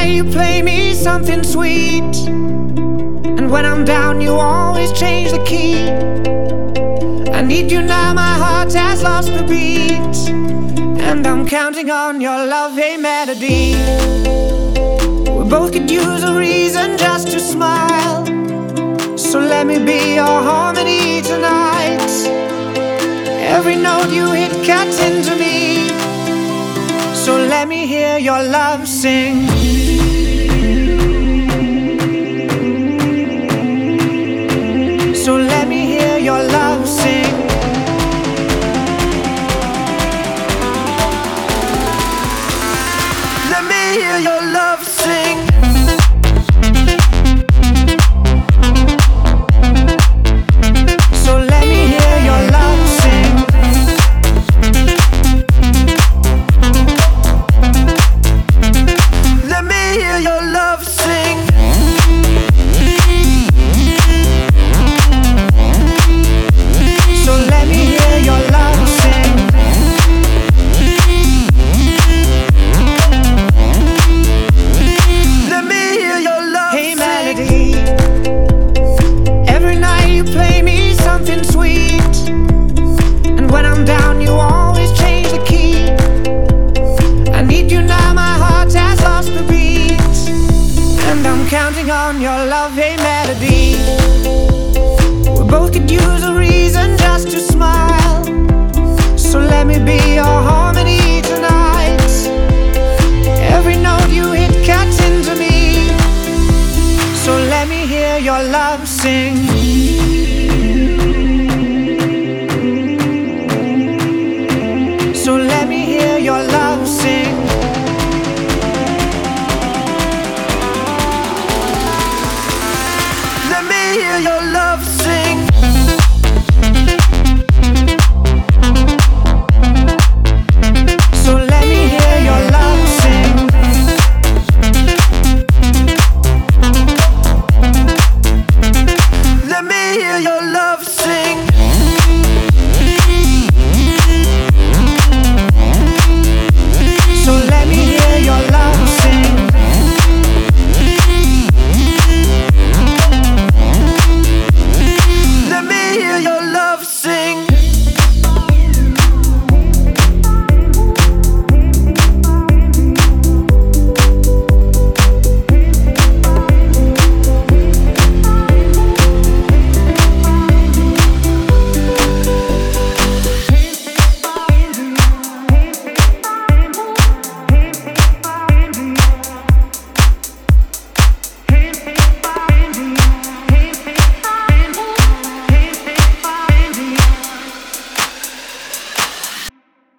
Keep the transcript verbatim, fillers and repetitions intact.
you play me something sweet, and when I'm down you always change the key. I need you now, my heart has lost the beat, and I'm counting on your love, hey melody. We both could use a reason just to smile, so let me be your harmony tonight. Every note you hit cuts into me, so let me hear your love sing. So let me hear your love sing. Let me hear your love sing. So let me hear your love sing. Let me hear your love sing. So let me hear your love sing. Let me hear your love sing. Hey melody, every night you play me something sweet, and when I'm down you always change the key. I need you now, my heart has lost the beat, and I'm counting on your love, hey melody. We both could use a reason just to smile, so let me be your harmony tonight. Every note you hit cuts into me, so let me hear your love sing. So let me hear your love sing. Let me hear your love.